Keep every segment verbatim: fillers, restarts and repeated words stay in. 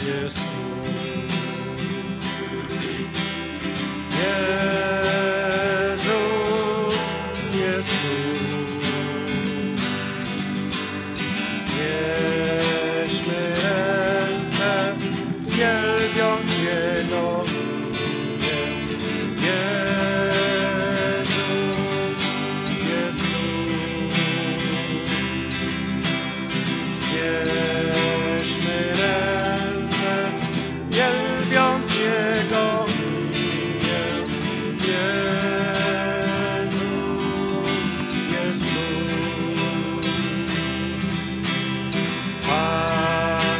jest tu. Jezus jest tu. Wierzmy ręce, wielbiąc Jego imię. Jezus jest tu. Wierzmy ręce, wielbiąc Jego imię. Jezus jest tu. Pan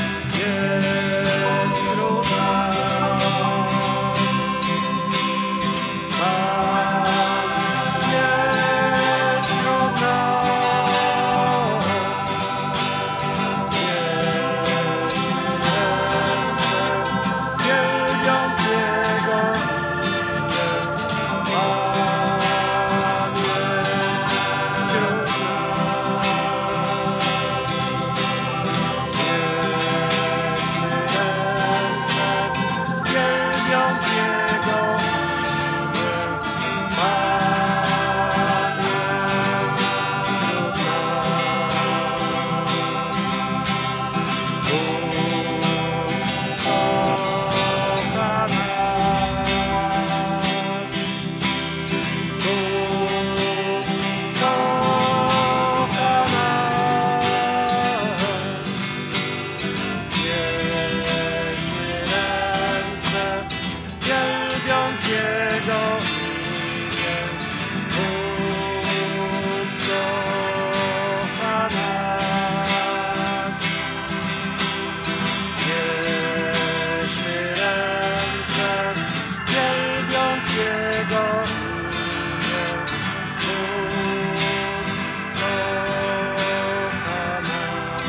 jest wśród nas. Pan jest wśród nas. Wielbiąc Jego imię. Pan jest wśród wielbiąc Jego imię. Pan jest wśród nas. Bóg kocha nas. Bóg kocha nas. Wierzmy ręce, wielbiąc Jego imię. Bóg kocha nas. Wierzmy ręce, wielbiąc Jego imię. Bóg kocha nas.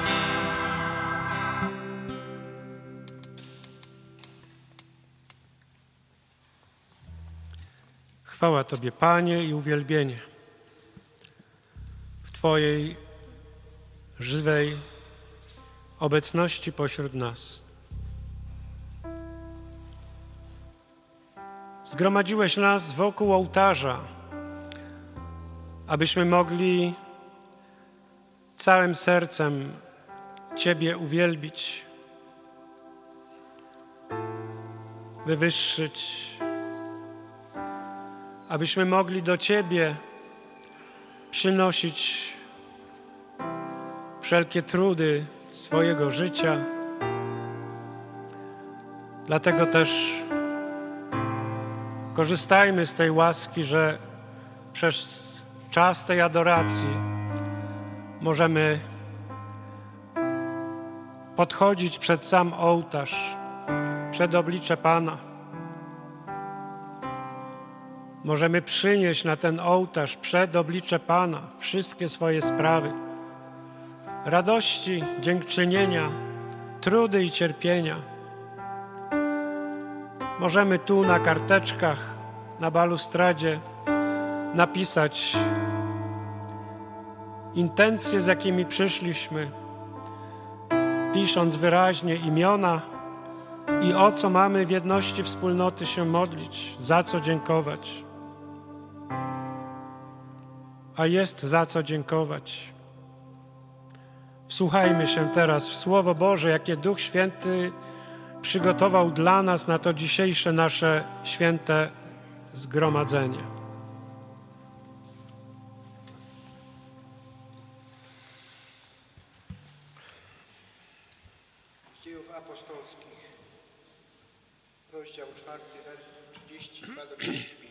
Chwała Tobie, Panie, i uwielbienie w Twojej żywej obecności pośród nas. Zgromadziłeś nas wokół ołtarza, abyśmy mogli całym sercem Ciebie uwielbić, wywyższyć, abyśmy mogli do Ciebie przynosić wszelkie trudy swojego życia. Dlatego też korzystajmy z tej łaski, że przez czas tej adoracji możemy podchodzić przed sam ołtarz, przed oblicze Pana. Możemy przynieść na ten ołtarz przed oblicze Pana wszystkie swoje sprawy, radości, dziękczynienia, trudy i cierpienia. Możemy tu na karteczkach, na balustradzie napisać intencje, z jakimi przyszliśmy, pisząc wyraźnie imiona i o co mamy w jedności wspólnoty się modlić, za co dziękować. A jest za co dziękować. Wsłuchajmy się teraz w Słowo Boże, jakie Duch Święty przygotował dla nas na to dzisiejsze nasze święte zgromadzenie. Z Dziejów Apostolskich, rozdział czwarty, wers trzydziesty dwa do trzydziestu pięciu.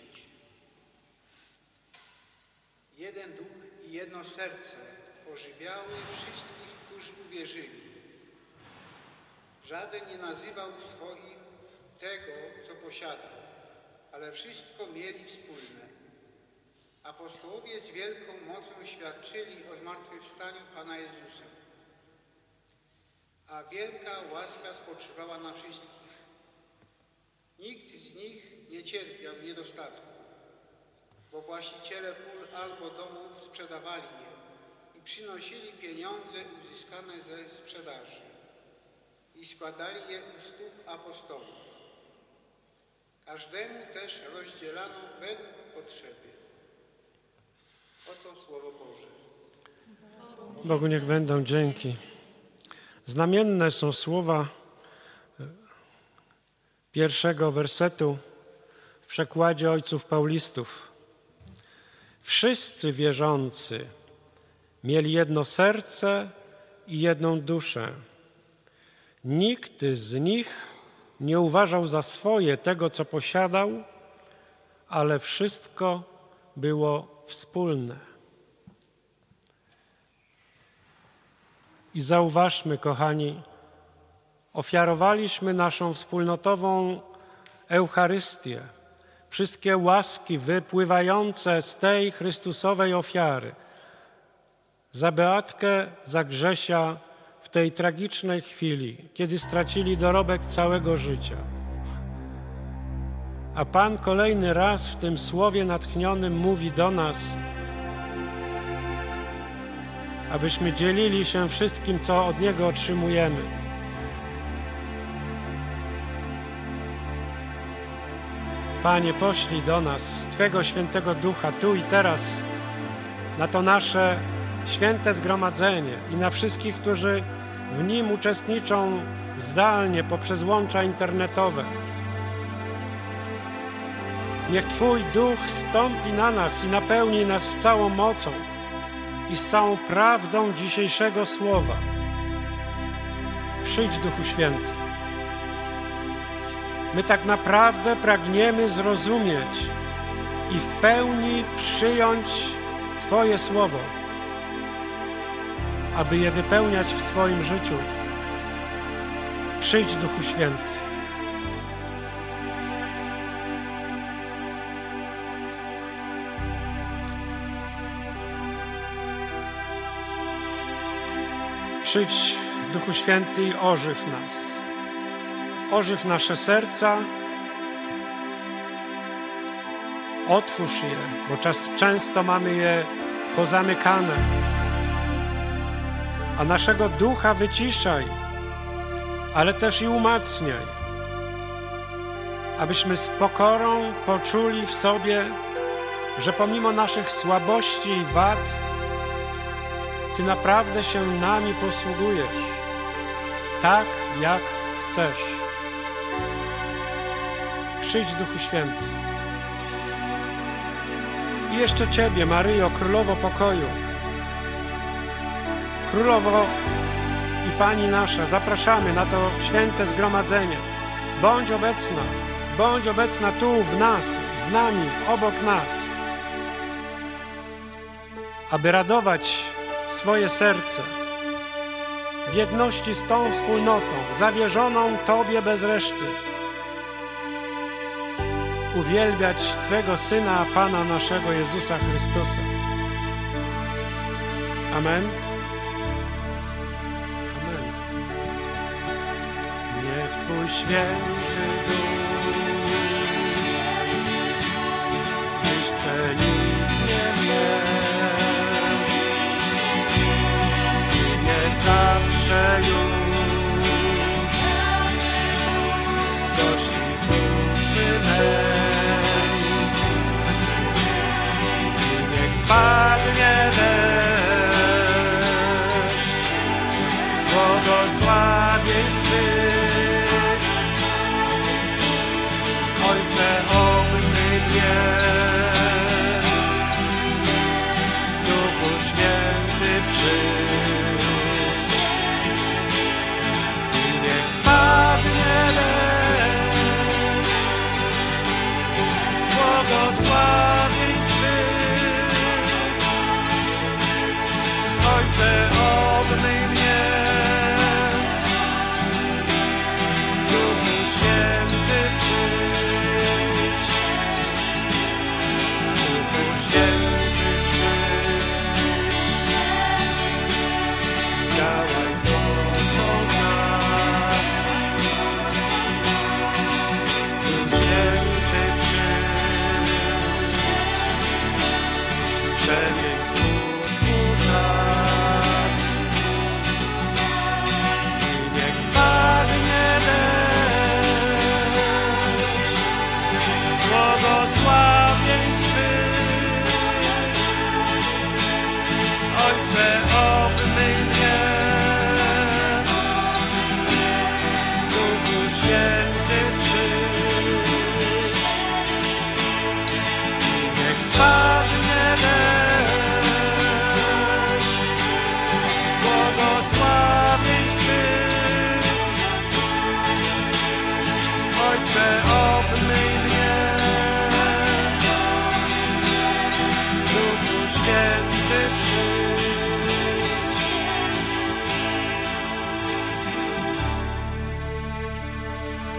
Jeden duch i jedno serce ożywiały wszystkich, którzy uwierzyli. Żaden nie nazywał swoim tego, co posiadał, ale wszystko mieli wspólne. Apostołowie z wielką mocą świadczyli o zmartwychwstaniu Pana Jezusa, a wielka łaska spoczywała na wszystkich. Nikt z nich nie cierpiał niedostatku, bo właściciele pól albo domów sprzedawali je i przynosili pieniądze uzyskane ze sprzedaży i składali je u stóp apostołów. Każdemu też rozdzielano według potrzeby. Oto Słowo Boże. Bogu niech będą dzięki. Znamienne są słowa pierwszego wersetu w przekładzie ojców paulistów. Wszyscy wierzący mieli jedno serce i jedną duszę. Nikt z nich nie uważał za swoje tego, co posiadał, ale wszystko było wspólne. I zauważmy, kochani, ofiarowaliśmy naszą wspólnotową Eucharystię, wszystkie łaski wypływające z tej Chrystusowej ofiary, za Beatkę, za Grzesia w tej tragicznej chwili, kiedy stracili dorobek całego życia. A Pan kolejny raz w tym słowie natchnionym mówi do nas, abyśmy dzielili się wszystkim, co od Niego otrzymujemy. Panie, poślij do nas Twego Świętego Ducha tu i teraz na to nasze święte zgromadzenie i na wszystkich, którzy w nim uczestniczą zdalnie poprzez łącza internetowe. Niech Twój Duch stąpi na nas i napełni nas z całą mocą i z całą prawdą dzisiejszego słowa. Przyjdź, Duchu Święty. My tak naprawdę pragniemy zrozumieć i w pełni przyjąć Twoje słowo, aby je wypełniać w swoim życiu. Przyjdź, Duchu Święty. Przyjdź, Duchu Święty, i ożyw nas. Ożyw nasze serca, otwórz je, bo czas, często mamy je pozamykane, a naszego ducha wyciszaj, ale też i umacniaj, abyśmy z pokorą poczuli w sobie, że pomimo naszych słabości i wad Ty naprawdę się nami posługujesz, tak jak chcesz. Przyjdź, Duchu Święty. I jeszcze Ciebie, Maryjo, Królowo Pokoju, Królowo i Pani nasza, zapraszamy na to święte zgromadzenie. Bądź obecna, bądź obecna tu w nas, z nami, obok nas, aby radować swoje serce w jedności z tą wspólnotą, zawierzoną Tobie bez reszty. Uwielbiać Twego Syna, Pana naszego Jezusa Chrystusa. Amen. Amen. Niech Twój święty Duch dziś przeniknie mnie i niech zawsze już gości w duszy mej. Spadnie deszcz błogosławieństw Twych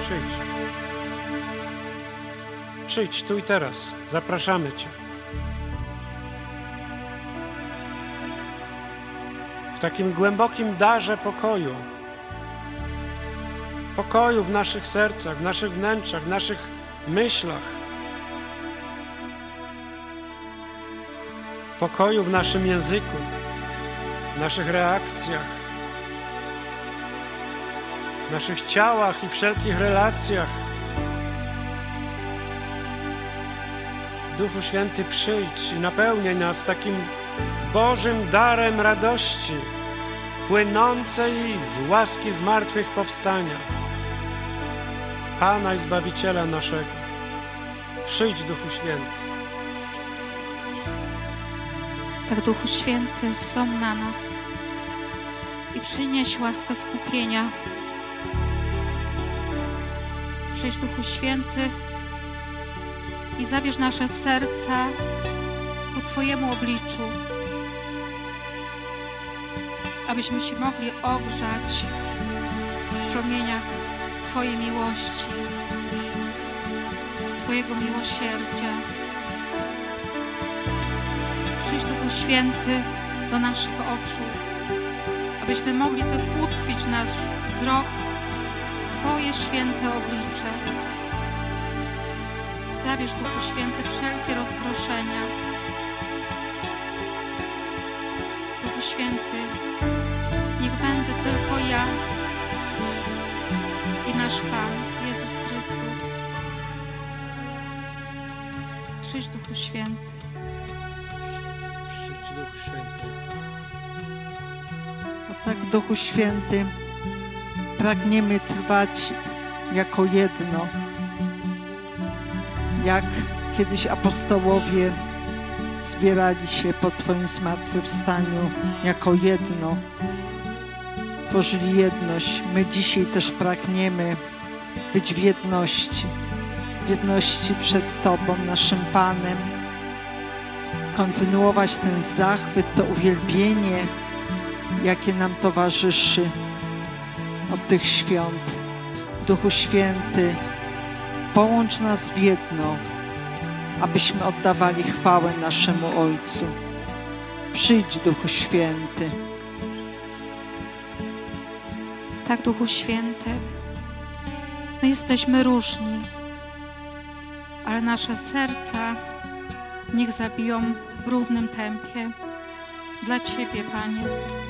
Przyjdź. Przyjdź tu i teraz. Zapraszamy Cię. W takim głębokim darze pokoju. Pokoju w naszych sercach, w naszych wnętrzach, w naszych myślach. Pokoju w naszym języku, w naszych reakcjach, w naszych ciałach i wszelkich relacjach. Duchu Święty, przyjdź i napełniaj nas takim Bożym darem radości, płynącej z łaski zmartwychwstania, Pana i Zbawiciela naszego. Przyjdź, Duchu Święty. Tak, Duchu Święty, są na nas i przynieś łaskę skupienia. Przyjdź, Duchu Święty, i zabierz nasze serca ku Twojemu obliczu, abyśmy się mogli ogrzać w promieniach Twojej miłości, Twojego miłosierdzia. Przyjdź, Duchu Święty, do naszych oczu, abyśmy mogli tak utkwić nasz wzrok w Twoje święte oblicze. Zabierz, Duchu Święty, wszelkie rozproszenia. Duchu Święty, niech będę tylko ja i nasz Pan, Jezus Chrystus. Przyjdź, Duchu Święty. Przyjdź, Duchu Święty. O tak, Duchu Święty, pragniemy trwać jako jedno. Jak kiedyś apostołowie zbierali się po Twoim zmartwychwstaniu jako jedno, tworzyli jedność. My dzisiaj też pragniemy być w jedności, w jedności przed Tobą, naszym Panem, kontynuować ten zachwyt, to uwielbienie, jakie nam towarzyszy od tych świąt. Duchu Święty, połącz nas w jedno, abyśmy oddawali chwałę naszemu Ojcu. Przyjdź, Duchu Święty. Tak, Duchu Święty, my jesteśmy różni, ale nasze serca niech zabiją w równym tempie dla Ciebie, Panie.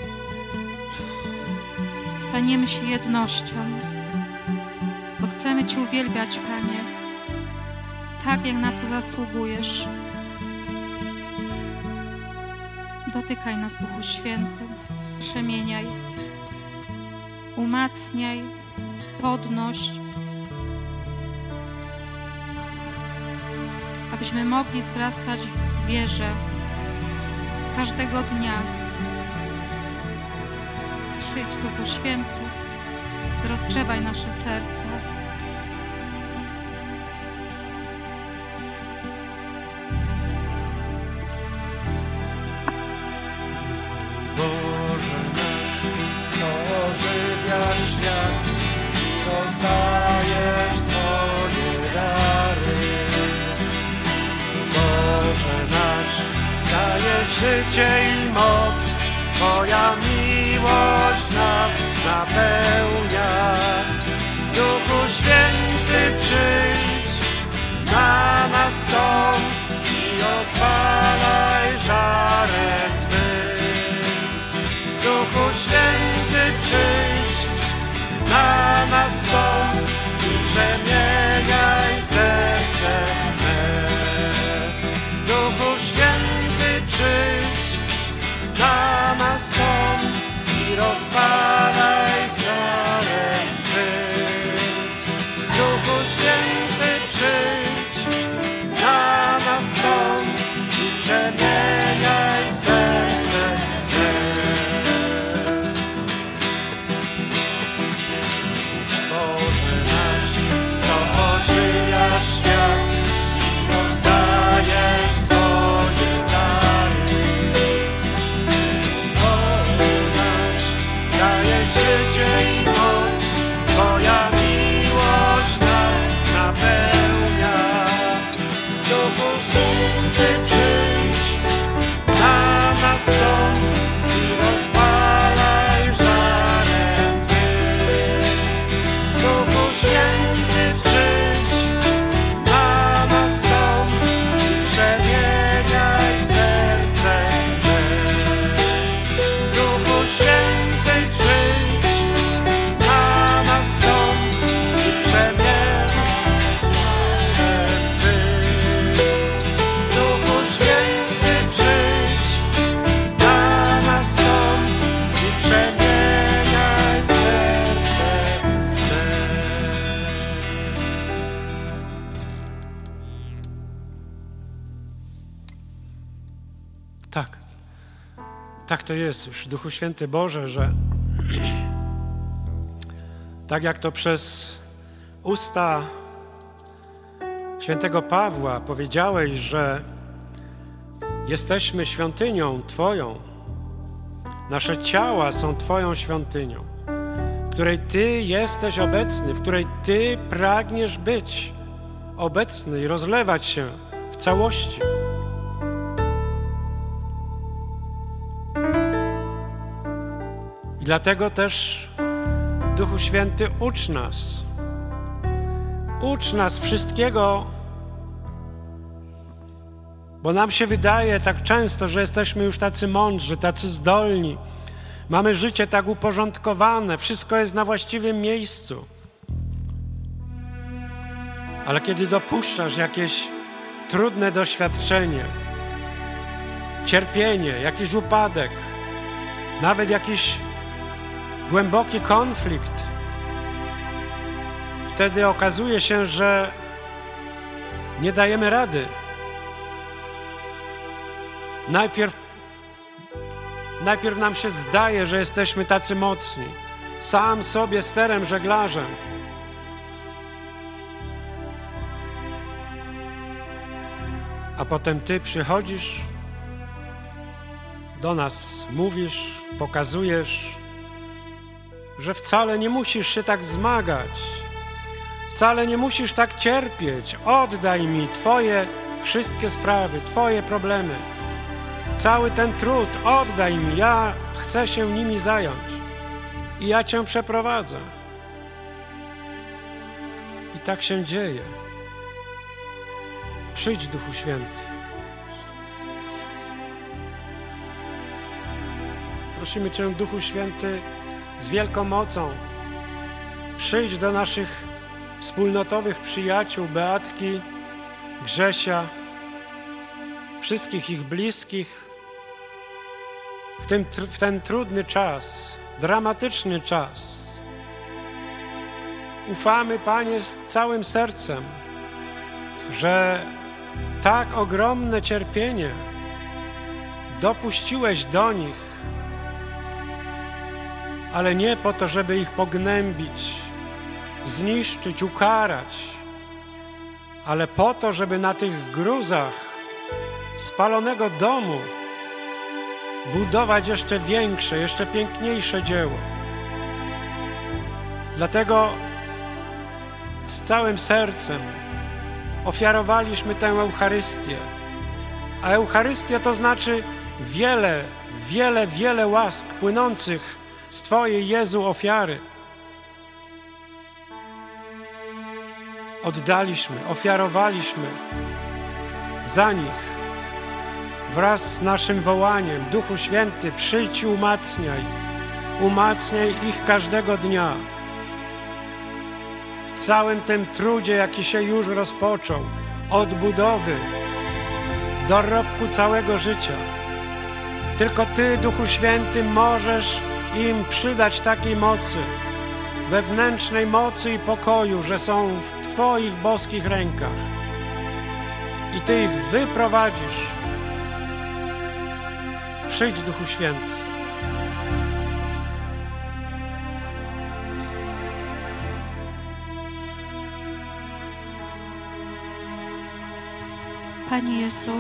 Staniemy się jednością, bo chcemy Cię uwielbiać, Panie, tak jak na to zasługujesz. Dotykaj nas, Duchu Święty, przemieniaj, umacniaj, podnoś, abyśmy mogli wzrastać w wierze każdego dnia. Przyjdź, Duchu Święty, rozgrzewaj nasze serca. Boże nasz, co ożywiasz świat i rozdajesz swoje dary. Boże nasz, dajesz życie i moc, Twoja miłość nas napełnia. Duchu Święty, przyjdź, na nas stąd i rozpalaj żarem Twym. Duchu Święty, przyjdź, na nas stąd i przemieniaj serce me. Duchu Święty, przyjdź, na nas stąd i rozpalaj żarem tak to jest już, Duchu Święty Boże, że tak jak to przez usta świętego Pawła powiedziałeś, że jesteśmy świątynią Twoją, nasze ciała są Twoją świątynią, w której Ty jesteś obecny, w której Ty pragniesz być obecny i rozlewać się w całości. I dlatego też, Duchu Święty, ucz nas. Ucz nas wszystkiego, bo nam się wydaje tak często, że jesteśmy już tacy mądrzy, tacy zdolni. Mamy życie tak uporządkowane, wszystko jest na właściwym miejscu. Ale kiedy dopuszczasz jakieś trudne doświadczenie, cierpienie, jakiś upadek, nawet jakiś głęboki konflikt, wtedy okazuje się, że nie dajemy rady. Najpierw, najpierw nam się zdaje, że jesteśmy tacy mocni, sam sobie sterem, żeglarzem. A potem Ty przychodzisz do nas, mówisz, pokazujesz, że wcale nie musisz się tak zmagać, wcale nie musisz tak cierpieć. Oddaj mi Twoje wszystkie sprawy, Twoje problemy. Cały ten trud oddaj mi, ja chcę się nimi zająć i ja Cię przeprowadzę. I tak się dzieje. Przyjdź, Duchu Święty. Prosimy Cię, Duchu Święty, z wielką mocą przyjdź do naszych wspólnotowych przyjaciół, Beatki, Grzesia, wszystkich ich bliskich w ten, w ten trudny czas, dramatyczny czas. Ufamy, Panie, z całym sercem, że tak ogromne cierpienie dopuściłeś do nich, ale nie po to, żeby ich pognębić, zniszczyć, ukarać, ale po to, żeby na tych gruzach spalonego domu budować jeszcze większe, jeszcze piękniejsze dzieło. Dlatego z całym sercem ofiarowaliśmy tę Eucharystię. A Eucharystia to znaczy wiele, wiele, wiele łask płynących z Twojej, Jezu, ofiary. Oddaliśmy, ofiarowaliśmy za nich wraz z naszym wołaniem: Duchu Święty, przyjdź i umacniaj, umacniaj ich każdego dnia. W całym tym trudzie, jaki się już rozpoczął, od budowy, dorobku całego życia. Tylko Ty, Duchu Święty, możesz im przydać takiej mocy, wewnętrznej mocy i pokoju, że są w Twoich boskich rękach. I Ty ich wyprowadzisz. Przyjdź, Duchu Święty. Panie Jezu,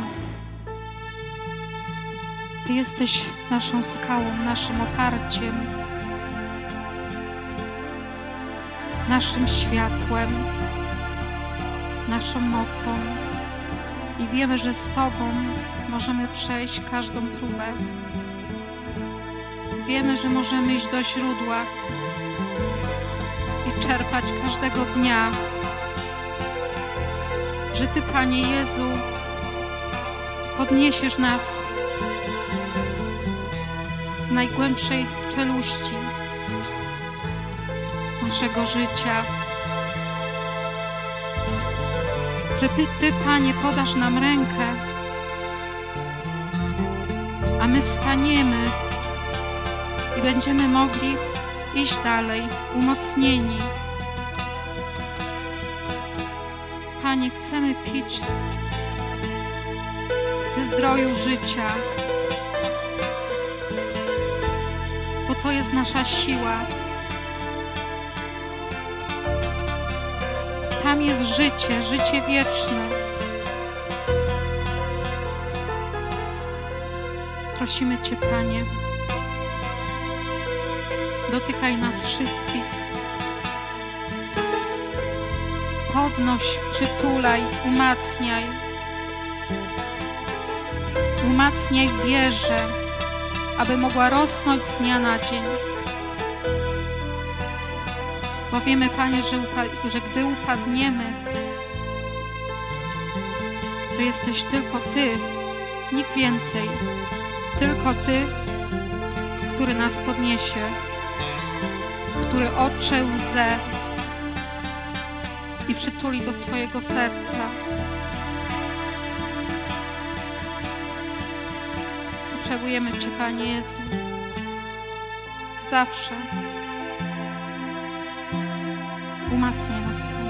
Ty jesteś naszą skałą, naszym oparciem, naszym światłem, naszą mocą i wiemy, że z Tobą możemy przejść każdą próbę. Wiemy, że możemy iść do źródła i czerpać każdego dnia, że Ty, Panie Jezu, podniesiesz nas z najgłębszej czeluści naszego życia, że Ty, Ty, Panie, podasz nam rękę, a my wstaniemy i będziemy mogli iść dalej, umocnieni. Panie, chcemy pić ze zdroju życia. to jest nasza siła. Tam jest życie, życie wieczne. Prosimy Cię, Panie, dotykaj nas wszystkich. Podnoś, przytulaj, umacniaj. Umacniaj wierze, aby mogła rosnąć z dnia na dzień. Bo wiemy, Panie, że, upa- że gdy upadniemy, to jesteś tylko Ty, nikt więcej. Tylko Ty, który nas podniesie, który otrze łzę i przytuli do swojego serca. Potrzebujemy Cię, Panie Jezu, zawsze. Umacniaj nas, Panie.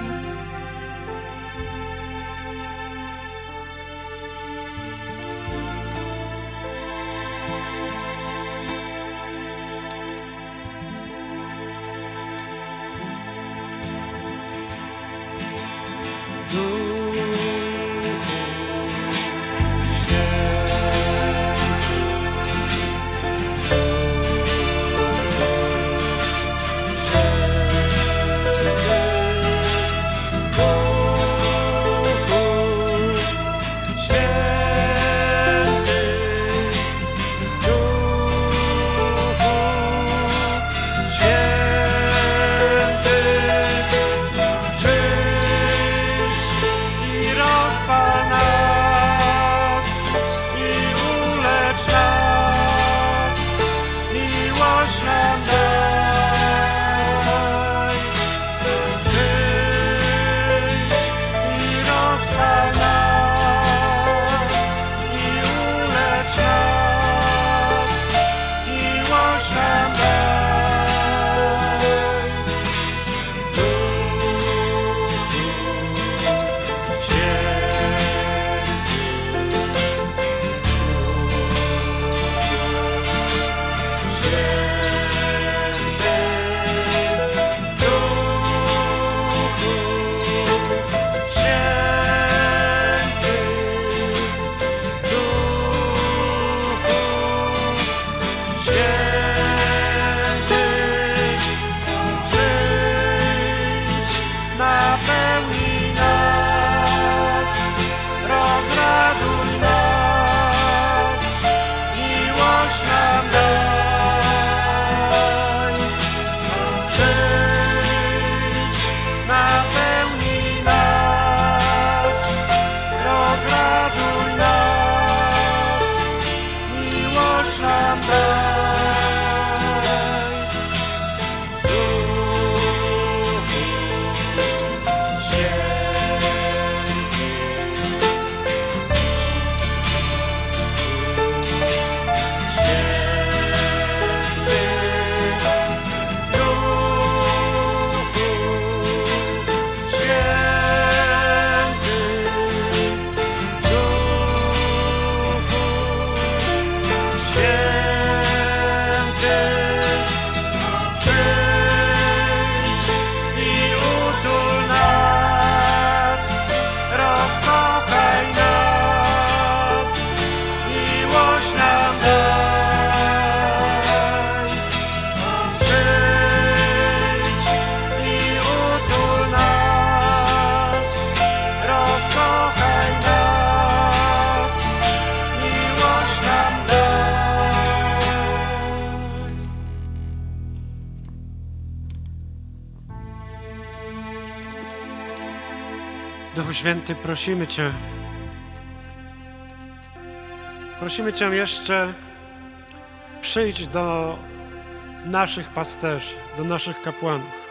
Duchu Święty, prosimy Cię, prosimy Cię jeszcze, przyjdź do naszych pasterzy, do naszych kapłanów.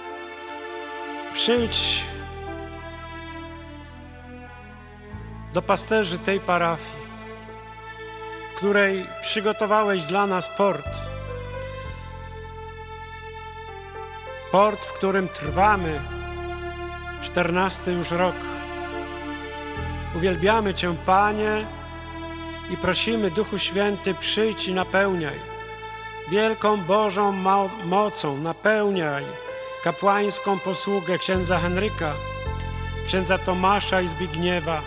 Przyjdź do pasterzy tej parafii, w której przygotowałeś dla nas port. Port, w którym trwamy czternasty już rok. Uwielbiamy Cię, Panie, i prosimy, Duchu Święty, przyjdź i napełniaj. wielką Bożą mo mocą napełniaj kapłańską posługę księdza Henryka, księdza Tomasza i Zbigniewa.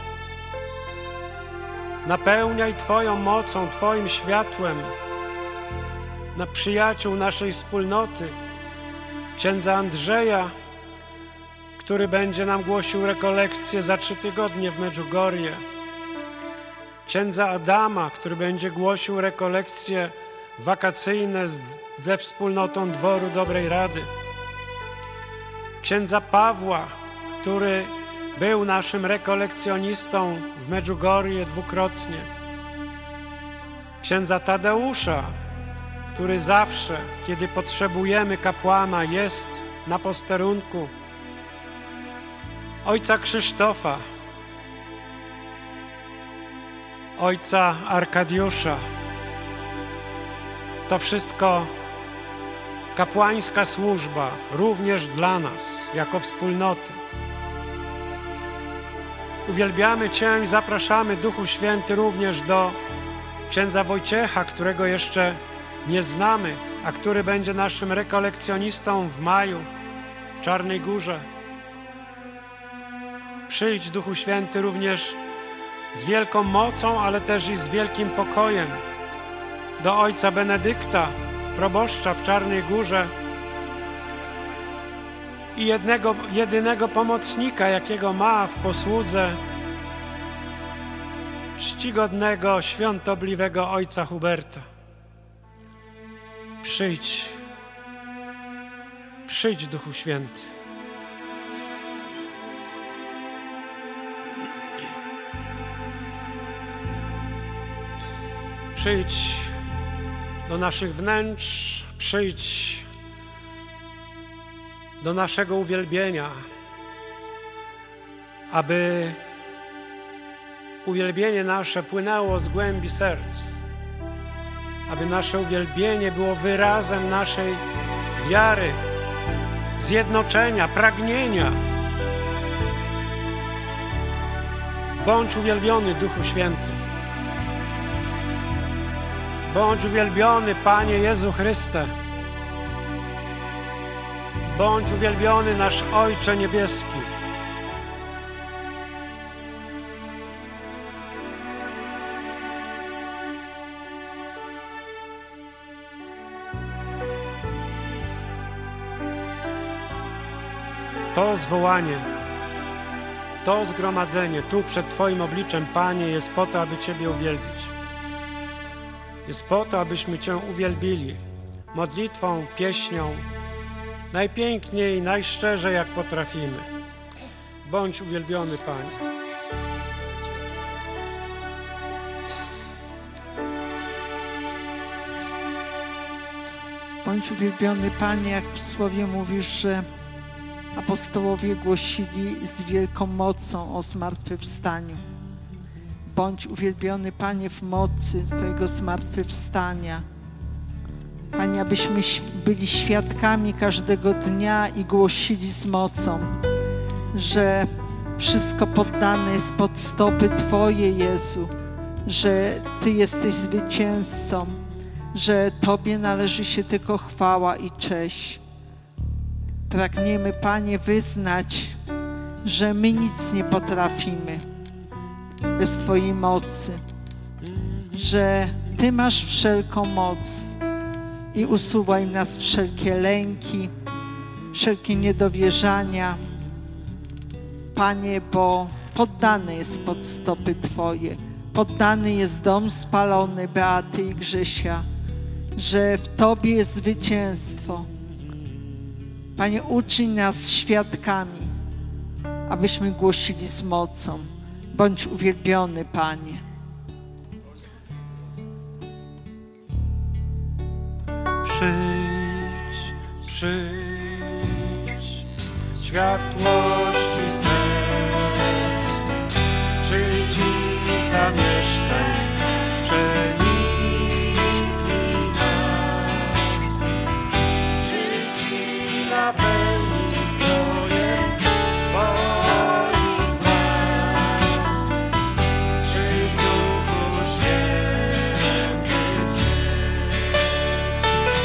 Napełniaj Twoją mocą, Twoim światłem na przyjaciół naszej wspólnoty, księdza Andrzeja, który będzie nam głosił rekolekcję za trzy tygodnie w Medjugorje, księdza Adama, który będzie głosił rekolekcje wakacyjne z, ze wspólnotą Dworu Dobrej Rady, księdza Pawła, który był naszym rekolekcjonistą w Medjugorje dwukrotnie, księdza Tadeusza, który zawsze, kiedy potrzebujemy kapłana, jest na posterunku, ojca Krzysztofa, ojca Arkadiusza. To wszystko kapłańska służba, również dla nas, jako wspólnoty. Uwielbiamy Cię i zapraszamy, Duchu Święty, również do księdza Wojciecha, którego jeszcze nie znamy, a który będzie naszym rekolekcjonistą w maju w Czarnej Górze. Przyjdź, Duchu Święty, również z wielką mocą, ale też i z wielkim pokojem do ojca Benedykta, proboszcza w Czarnej Górze i jednego, jedynego pomocnika, jakiego ma w posłudze, czcigodnego, świątobliwego ojca Huberta. Przyjdź, przyjdź, Duchu Święty. Przyjdź do naszych wnętrz, przyjdź do naszego uwielbienia, aby uwielbienie nasze płynęło z głębi serc, aby nasze uwielbienie było wyrazem naszej wiary, zjednoczenia, pragnienia. Bądź uwielbiony, Duchu Święty. Bądź uwielbiony, Panie Jezu Chryste. Bądź uwielbiony, nasz Ojcze Niebieski. To zwołanie, to zgromadzenie tu przed Twoim obliczem, Panie, jest po to, aby Ciebie uwielbić. Jest po to, abyśmy Cię uwielbili modlitwą, pieśnią, najpiękniej, najszczerzej, jak potrafimy. Bądź uwielbiony, Panie. Bądź uwielbiony, Panie, jak w Słowie mówisz, że apostołowie głosili z wielką mocą o zmartwychwstaniu. Bądź uwielbiony, Panie, w mocy Twojego zmartwychwstania. Panie, abyśmy byli świadkami każdego dnia i głosili z mocą, że wszystko poddane jest pod stopy Twoje, Jezu, że Ty jesteś zwycięzcą, że Tobie należy się tylko chwała i cześć. Pragniemy, Panie, wyznać, że my nic nie potrafimy bez Twojej mocy, że Ty masz wszelką moc i usuwaj w nas wszelkie lęki, wszelkie niedowierzania, Panie, bo poddany jest pod stopy Twoje, poddany jest dom spalony Beaty i Grzesia, że w Tobie jest zwycięstwo. Panie, uczyń nas świadkami, abyśmy głosili z mocą. Bądź uwielbiony, Panie. Przyjdź, przyjdź, światłości serc, przyjdź i zamieszkaj, przeniknij nas, przyjdź i napełnij zdrojem Twoich łask, przyjdź, Duchu Święty, przyjdź.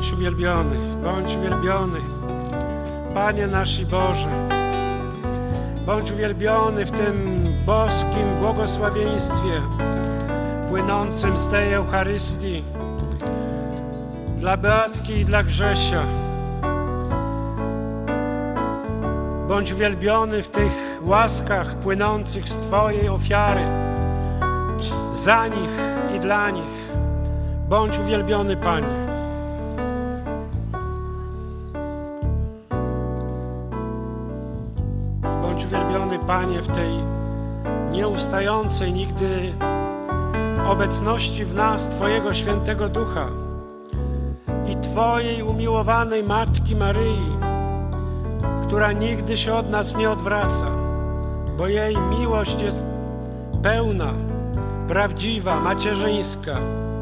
Bądź uwielbiony, bądź uwielbiony, Panie nasz i Boże. Bądź uwielbiony w tym boskim błogosławieństwie płynącym z tej Eucharystii dla Beatki i dla Grzesia. Bądź uwielbiony w tych łaskach płynących z Twojej ofiary za nich i dla nich. Bądź uwielbiony, Panie. Bądź uwielbiony, Panie, w tej nieustającej nigdy obecności w nas Twojego Świętego Ducha i Twojej umiłowanej Matki Maryi, która nigdy się od nas nie odwraca, bo jej miłość jest pełna, prawdziwa, macierzyńska.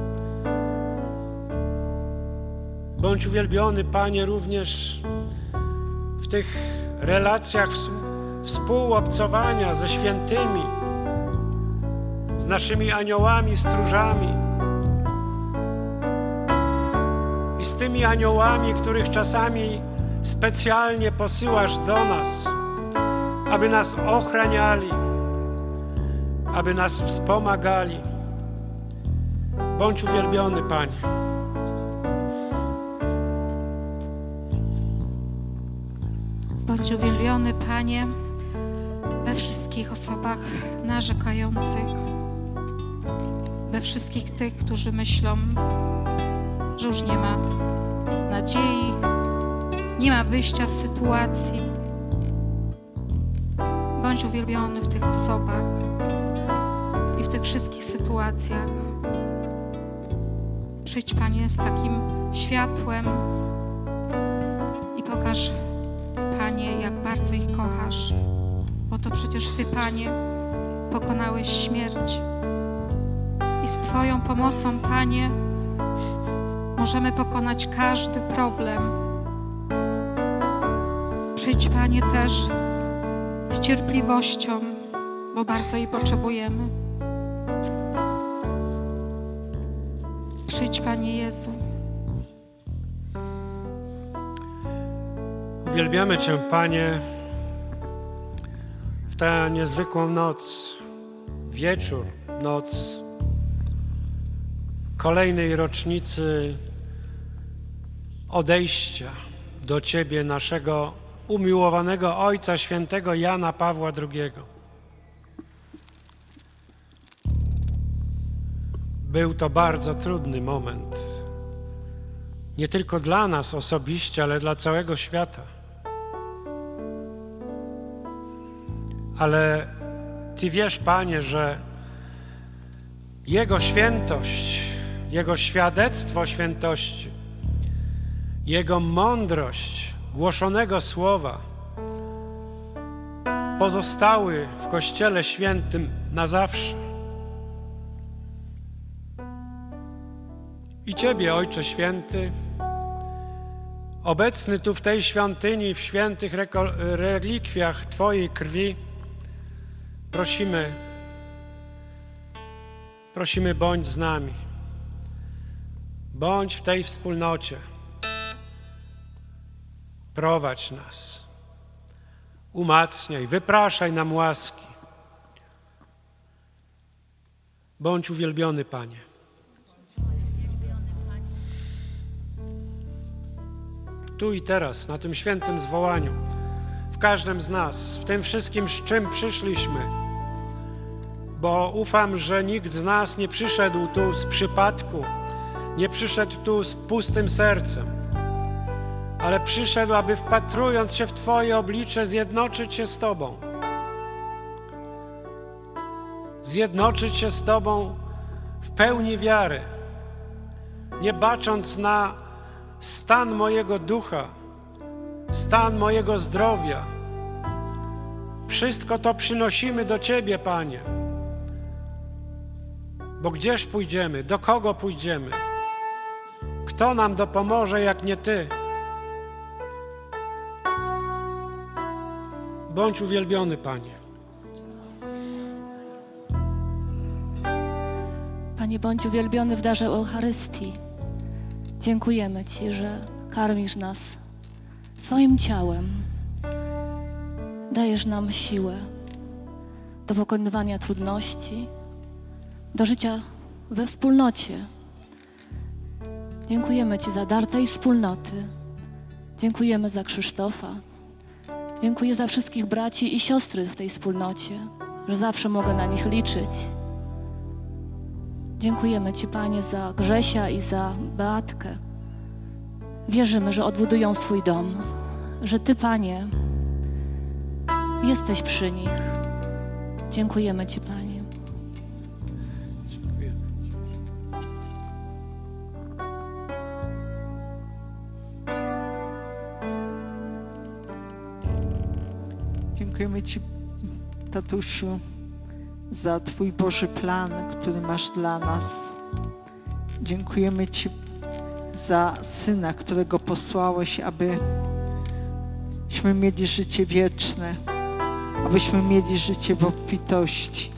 Bądź uwielbiony, Panie, również w tych relacjach współobcowania ze świętymi, z naszymi aniołami, stróżami i z tymi aniołami, których czasami specjalnie posyłasz do nas, aby nas ochraniali, aby nas wspomagali. Bądź uwielbiony, Panie. Bądź uwielbiony, Panie, we wszystkich osobach narzekających, we wszystkich tych, którzy myślą, że już nie ma nadziei, nie ma wyjścia z sytuacji. Bądź uwielbiony w tych osobach i w tych wszystkich sytuacjach. Przyjdź, Panie, z takim światłem i pokaż, Panie, jak bardzo ich kochasz. Bo to przecież Ty, Panie, pokonałeś śmierć. I z Twoją pomocą, Panie, możemy pokonać każdy problem. Przyjdź, Panie, też z cierpliwością, bo bardzo jej potrzebujemy. Przyjdź, Panie Jezu. Uwielbiamy Cię, Panie, w tę niezwykłą noc, wieczór, noc kolejnej rocznicy odejścia do Ciebie naszego umiłowanego Ojca Świętego Jana Pawła drugiego. Był to bardzo trudny moment, nie tylko dla nas osobiście, ale dla całego świata. Ale Ty wiesz, Panie, że Jego świętość, Jego świadectwo świętości, Jego mądrość głoszonego słowa pozostały w Kościele Świętym na zawsze. I Ciebie, Ojcze Święty, obecny tu w tej świątyni, w świętych relikwiach Twojej krwi, prosimy, prosimy, bądź z nami, bądź w tej wspólnocie, prowadź nas, umacniaj, wypraszaj nam łaski. Bądź uwielbiony, Panie. Tu i teraz, na tym świętym zwołaniu, w każdym z nas, w tym wszystkim, z czym przyszliśmy, bo ufam, że nikt z nas nie przyszedł tu z przypadku, nie przyszedł tu z pustym sercem, ale przyszedł, aby wpatrując się w Twoje oblicze, zjednoczyć się z Tobą. Zjednoczyć się z Tobą w pełni wiary, nie bacząc na stan mojego ducha, stan mojego zdrowia. Wszystko to przynosimy do Ciebie, Panie. Bo gdzież pójdziemy? Do kogo pójdziemy? Kto nam dopomoże, jak nie Ty? Bądź uwielbiony, Panie. Panie, bądź uwielbiony w darze Eucharystii. Dziękujemy Ci, że karmisz nas swoim ciałem. Dajesz nam siłę do pokonywania trudności, do życia we wspólnocie. Dziękujemy Ci za dar tej wspólnoty. Dziękujemy za Krzysztofa. Dziękuję za wszystkich braci i siostry w tej wspólnocie, że zawsze mogę na nich liczyć. Dziękujemy Ci, Panie, za Grzesia i za Beatkę. Wierzymy, że odbudują swój dom, że Ty, Panie, jesteś przy nich. Dziękujemy Ci, Panie. Dziękuję. Dziękujemy Ci, tatusiu, za Twój Boży plan, który masz dla nas. Dziękujemy Ci za Syna, którego posłałeś, abyśmy mieli życie wieczne, abyśmy mieli życie w obfitości.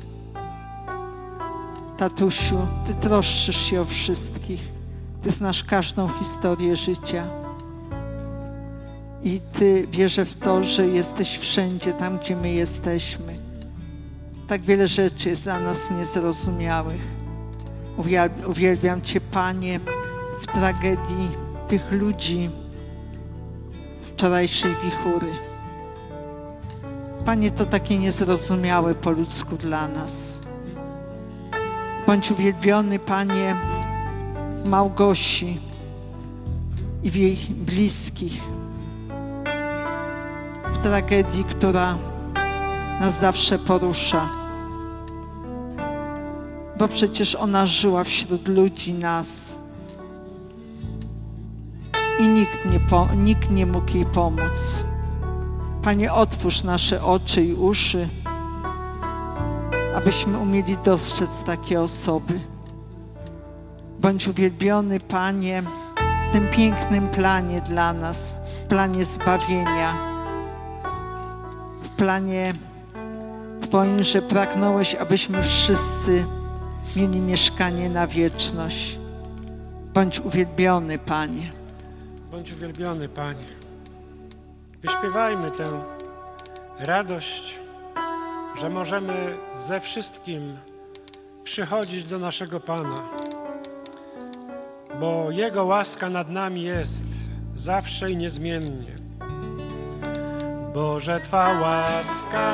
Tatusiu, Ty troszczysz się o wszystkich. Ty znasz każdą historię życia. I Ty wierzę w to, że jesteś wszędzie, tam gdzie my jesteśmy. Tak wiele rzeczy jest dla nas niezrozumiałych. Uwielbiam Cię, Panie, w tragedii tych ludzi wczorajszej wichury. Panie, to takie niezrozumiałe po ludzku dla nas. Bądź uwielbiony, Panie, w Małgosi i w jej bliskich, w tragedii, która nas zawsze porusza. Bo przecież ona żyła wśród ludzi nas i nikt nie, po, nikt nie mógł jej pomóc. Panie, otwórz nasze oczy i uszy, abyśmy umieli dostrzec takie osoby. Bądź uwielbiony, Panie, w tym pięknym planie dla nas, w planie zbawienia, w planie Twoim, że pragnąłeś, abyśmy wszyscy mieli mieszkanie na wieczność. Bądź uwielbiony, Panie. Bądź uwielbiony, Panie. Wyśpiewajmy tę radość, że możemy ze wszystkim przychodzić do naszego Pana, bo Jego łaska nad nami jest zawsze i niezmiennie. Boże, Twa łaska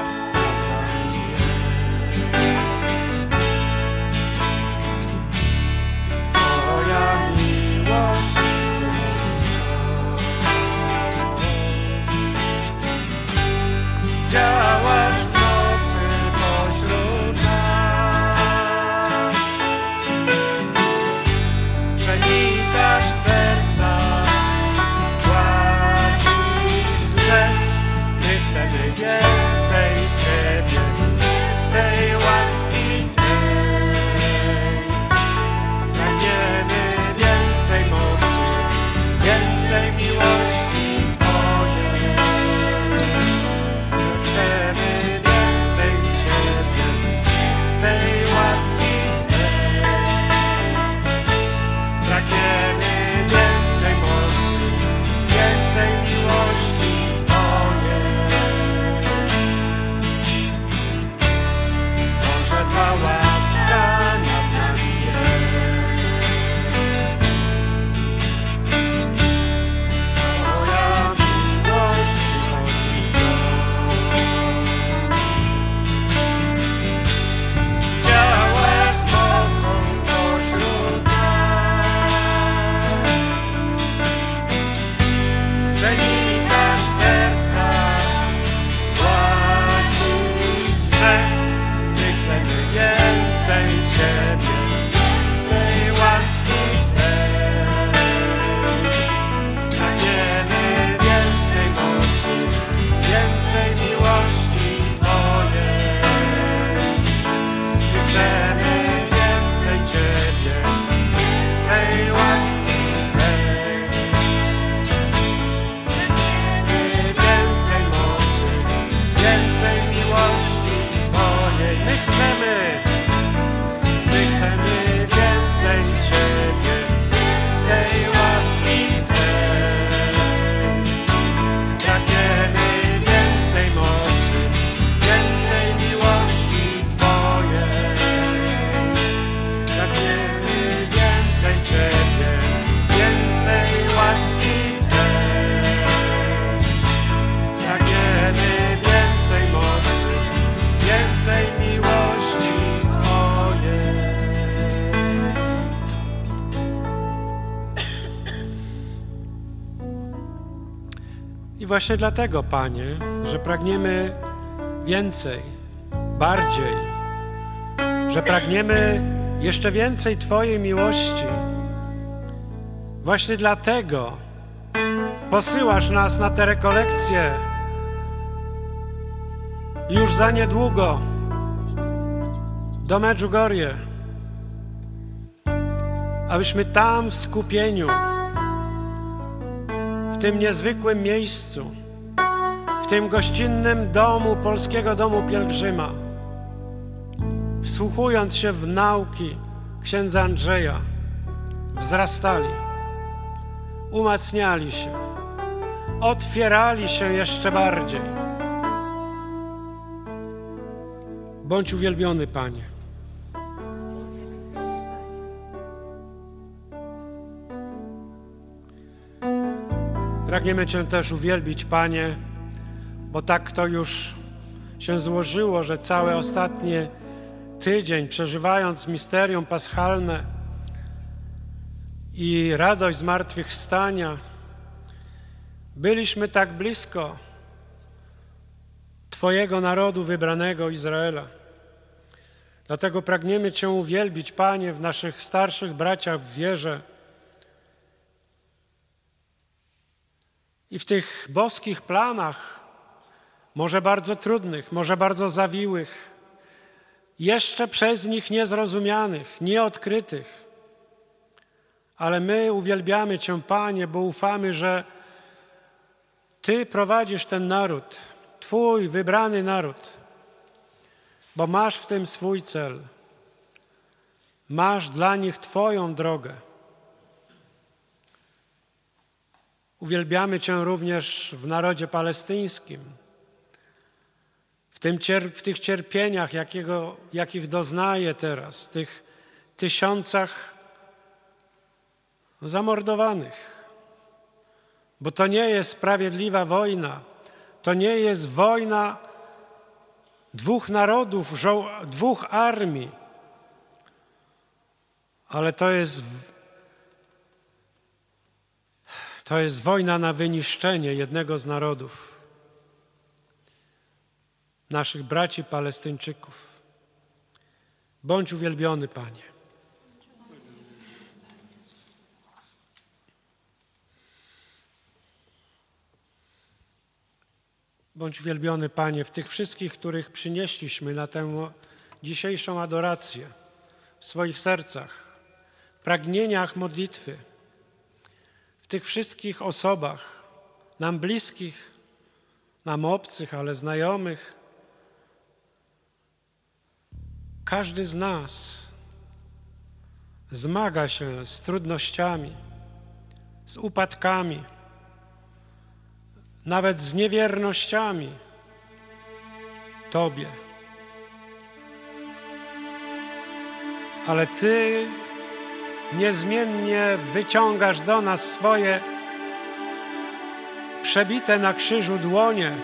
Twoja miłość działasz w nocy pośród nas, przenikasz serca, płacisz grzech, my chcemy więcej Cię. I właśnie dlatego, Panie, że pragniemy więcej, bardziej, że pragniemy jeszcze więcej Twojej miłości. Właśnie dlatego posyłasz nas na te rekolekcje już za niedługo do Medjugorje, abyśmy tam w skupieniu, w tym niezwykłym miejscu, w tym gościnnym domu Polskiego Domu Pielgrzyma, wsłuchując się w nauki księdza Andrzeja, wzrastali, umacniali się, otwierali się jeszcze bardziej. Bądź uwielbiony, Panie. Pragniemy Cię też uwielbić, Panie, bo tak to już się złożyło, że cały ostatni tydzień, przeżywając misterium paschalne i radość zmartwychwstania, byliśmy tak blisko Twojego narodu wybranego, Izraela. Dlatego pragniemy Cię uwielbić, Panie, w naszych starszych braciach w wierze i w tych boskich planach, może bardzo trudnych, może bardzo zawiłych, jeszcze przez nich niezrozumianych, nieodkrytych. Ale my uwielbiamy Cię, Panie, bo ufamy, że Ty prowadzisz ten naród, Twój wybrany naród, bo masz w tym swój cel. Masz dla nich Twoją drogę. Uwielbiamy Cię również w narodzie palestyńskim, w, tym cier- w tych cierpieniach, jakiego, jakich doznaje teraz, tych tysiącach zamordowanych. Bo to nie jest sprawiedliwa wojna, to nie jest wojna dwóch narodów, żo- dwóch armii, ale to jest, to jest wojna na wyniszczenie jednego z narodów, naszych braci Palestyńczyków. Bądź uwielbiony, Panie. Bądź uwielbiony, Panie, w tych wszystkich, których przynieśliśmy na tę dzisiejszą adorację w swoich sercach, w pragnieniach modlitwy, w tych wszystkich osobach, nam bliskich, nam obcych, ale znajomych. Każdy z nas zmaga się z trudnościami, z upadkami, nawet z niewiernościami Tobie. Ale Ty niezmiennie wyciągasz do nas swoje przebite na krzyżu dłonie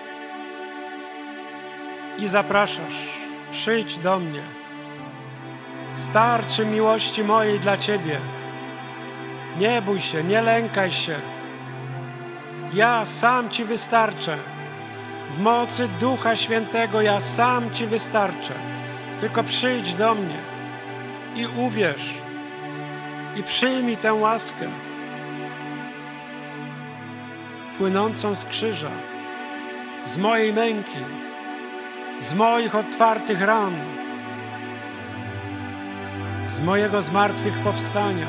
i zapraszasz: przyjdź do mnie. Starczy miłości mojej dla Ciebie. Nie bój się, nie lękaj się. Ja sam Ci wystarczę. W mocy Ducha Świętego ja sam Ci wystarczę. Tylko przyjdź do mnie i uwierz i przyjmij tę łaskę płynącą z krzyża, z mojej męki, z moich otwartych ran, z mojego zmartwychwstania.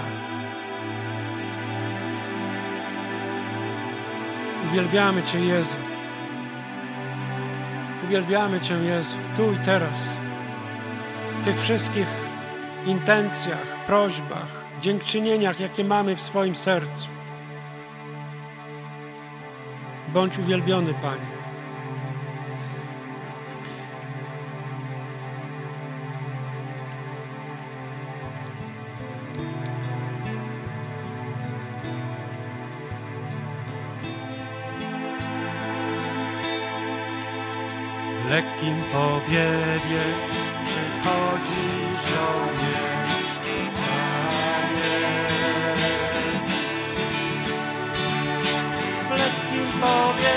Uwielbiamy Cię, Jezu. Uwielbiamy Cię, Jezu, tu i teraz, w tych wszystkich intencjach, prośbach, dziękczynieniach, jakie mamy w swoim sercu. Bądź uwielbiony, Panie. W lekkim powiewie przychodzisz do mnie, Panie. W lekkim powiewie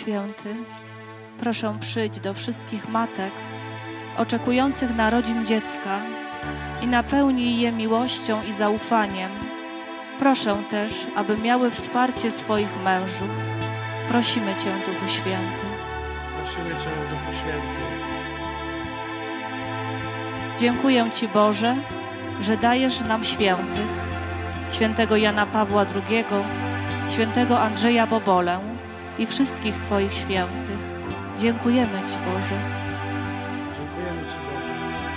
Święty, proszę przyjdź do wszystkich matek oczekujących narodzin dziecka i napełnij je miłością i zaufaniem. Proszę też, aby miały wsparcie swoich mężów. Prosimy Cię, Duchu Święty. Prosimy Cię, Duchu Święty. Dziękuję Ci, Boże, że dajesz nam świętych, świętego Jana Pawła drugiego, świętego Andrzeja Bobolę i wszystkich Twoich świętych. Dziękujemy Ci, Boże. Dziękujemy Ci, Boże.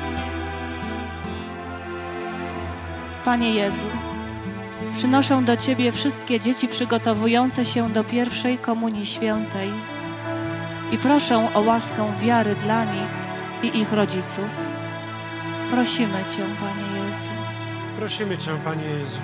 Panie Jezu, przynoszę do Ciebie wszystkie dzieci przygotowujące się do pierwszej Komunii Świętej i proszę o łaskę wiary dla nich i ich rodziców. Prosimy Cię, Panie Jezu. Prosimy Cię, Panie Jezu.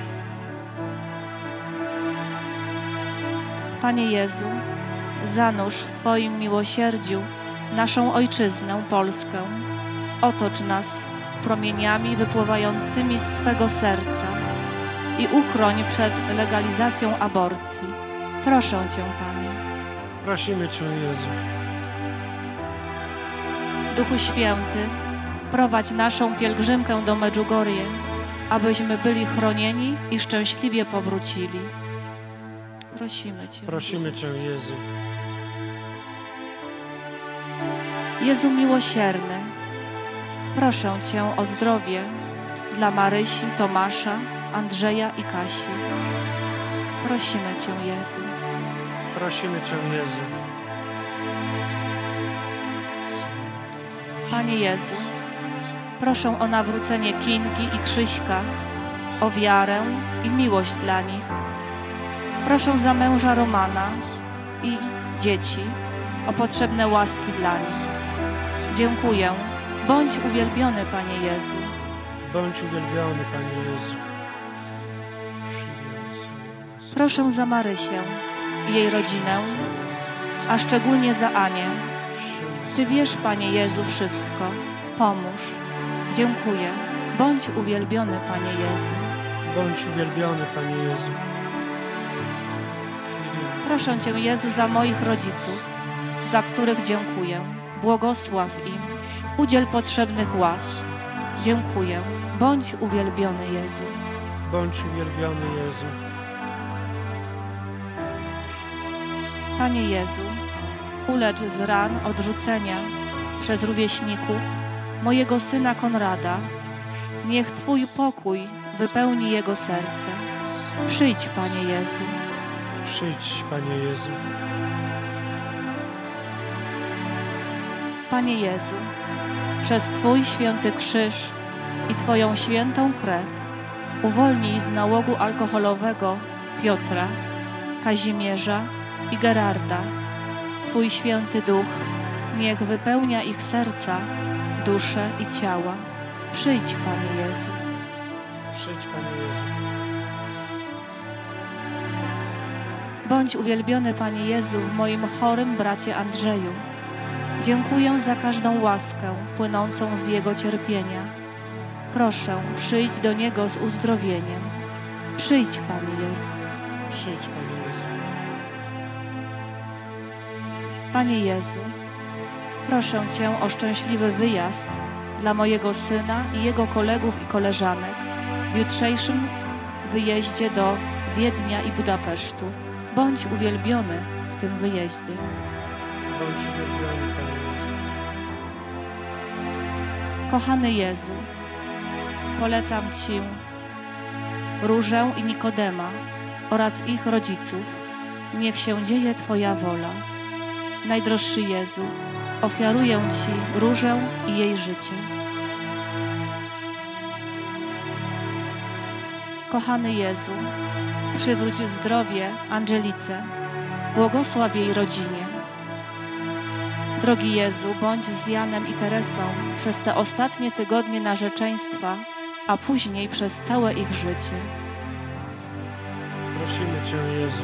Panie Jezu, zanurz w Twoim miłosierdziu naszą Ojczyznę, Polskę. Otocz nas promieniami wypływającymi z Twego serca i uchroń przed legalizacją aborcji. Proszę Cię, Panie. Prosimy Cię, Jezu. Duchu Święty, prowadź naszą pielgrzymkę do Medjugorje, abyśmy byli chronieni i szczęśliwie powrócili. Prosimy Cię. Prosimy Cię, Jezu. Jezu miłosierny, proszę Cię o zdrowie dla Marysi, Tomasza, Andrzeja i Kasi. Prosimy Cię, Jezu. Prosimy Cię, Jezu. Panie Jezu, proszę o nawrócenie Kingi i Krzyśka, o wiarę i miłość dla nich. Proszę za męża Romana i dzieci o potrzebne łaski dla nich. Dziękuję. Bądź uwielbiony, Panie Jezu. Bądź uwielbiony, Panie Jezu. Proszę za Marysię i jej rodzinę, a szczególnie za Anię. Ty wiesz, Panie Jezu, wszystko. Pomóż. Dziękuję. Bądź uwielbiony, Panie Jezu. Bądź uwielbiony, Panie Jezu. Proszę Cię, Jezu, za moich rodziców, za których dziękuję. Błogosław im. Udziel potrzebnych łask. Dziękuję. Bądź uwielbiony, Jezu. Bądź uwielbiony, Jezu. Panie Jezu, ulecz z ran odrzucenia przez rówieśników mojego syna Konrada. Niech Twój pokój wypełni jego serce. Przyjdź, Panie Jezu. Przyjdź, Panie Jezu. Panie Jezu, przez Twój święty krzyż i Twoją świętą krew uwolnij z nałogu alkoholowego Piotra, Kazimierza i Gerarda. Twój święty duch niech wypełnia ich serca, dusze i ciała. Przyjdź, Panie Jezu. Przyjdź, Panie Jezu. Bądź uwielbiony, Panie Jezu, w moim chorym bracie Andrzeju. Dziękuję za każdą łaskę płynącą z jego cierpienia. Proszę, przyjdź do niego z uzdrowieniem. Przyjdź, Panie Jezu. Przyjdź, Panie Jezu. Panie Jezu, proszę Cię o szczęśliwy wyjazd dla mojego syna i jego kolegów i koleżanek w jutrzejszym wyjeździe do Wiednia i Budapesztu. Bądź uwielbiony w tym wyjeździe. Bądź uwielbiony, Panie Jezu. Kochany Jezu, polecam Ci Różę i Nikodema oraz ich rodziców. Niech się dzieje Twoja wola. Najdroższy Jezu, ofiaruję Ci Różę i jej życie. Kochany Jezu, przywróć zdrowie Angelice, błogosław jej rodzinie. Drogi Jezu, bądź z Janem i Teresą przez te ostatnie tygodnie narzeczeństwa, a później przez całe ich życie. Prosimy Cię, Jezu.